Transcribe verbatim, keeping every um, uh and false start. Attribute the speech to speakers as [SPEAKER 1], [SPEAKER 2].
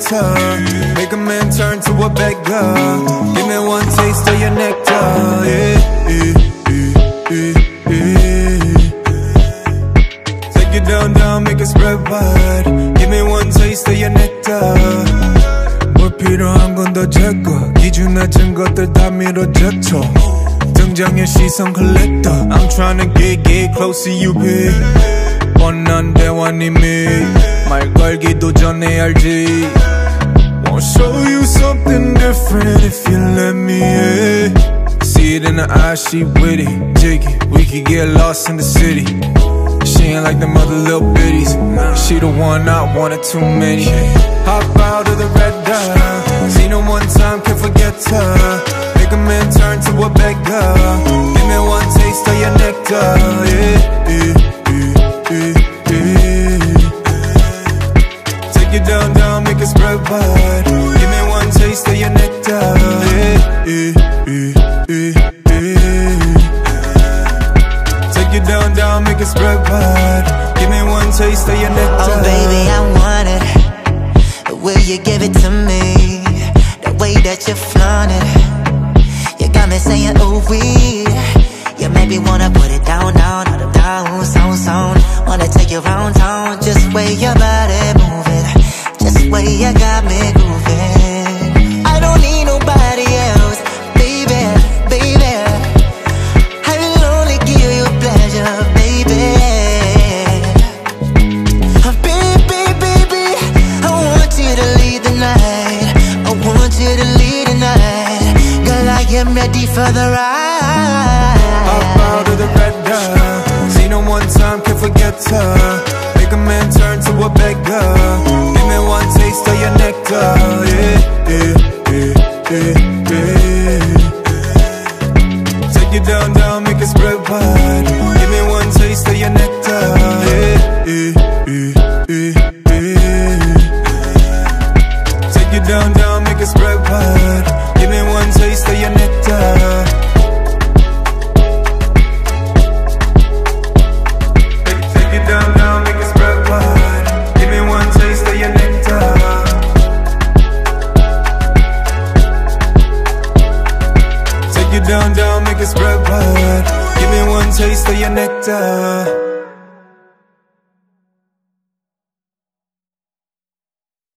[SPEAKER 1] forgetter. Make a man turn to a beggar. Give me one taste of your nectar. Yeah, yeah, yeah, yeah, yeah. Take it down, down, make it spread wide. Give me one taste of your nectar. 뭘 필요한 건 더 제거. 기준 낮은 것들 다 밀어젖혀. 등장의 시선 collector. I'm tryna get, get close to you, babe. 뻔한 대화는 이미 말 걸기도 전에 알지. Wanna show you something different if you let me in. See it in her eyes, she with it, jiggy. We could get lost in the city. She ain't like them other little bitties. She the one, not one or too many. Hop out of the red dot. Seen her one time, can't forget her. Make a man turn to a beggar. Give me one taste of your nectar. Yeah, yeah, yeah, yeah, yeah. Take it down, down, make it spread wide. Give me one taste of your nectar. Yeah, yeah, yeah, yeah, yeah. Take it down, down, make it spread wide. Give me one taste of your nectar.
[SPEAKER 2] Oh baby, I want it. Will you give it to me? The way that you flaunt it. You got me saying ooh wee. You make me wanna put it down, down, down, down, sound, sound. Wanna take you round town. Just way your body moving. Just way you got me grooving. I don't need nobody else, baby, baby. I will only give you pleasure, baby. Oh, baby, baby, I want you to lead the night. I want you to lead the night. Girl, I am ready for the ride.
[SPEAKER 1] Hop out of the red dot. Seen her one time, can't forget her. Make a man turn to a beggar. Give me one taste of your nectar. Yeah, yeah, yeah, yeah, yeah. Take it down, down, make it spread wide. Give me one taste of your nectar. Yeah, yeah, yeah, yeah, yeah. Take it down, down, make it spread wide. Give me one taste of your nectar.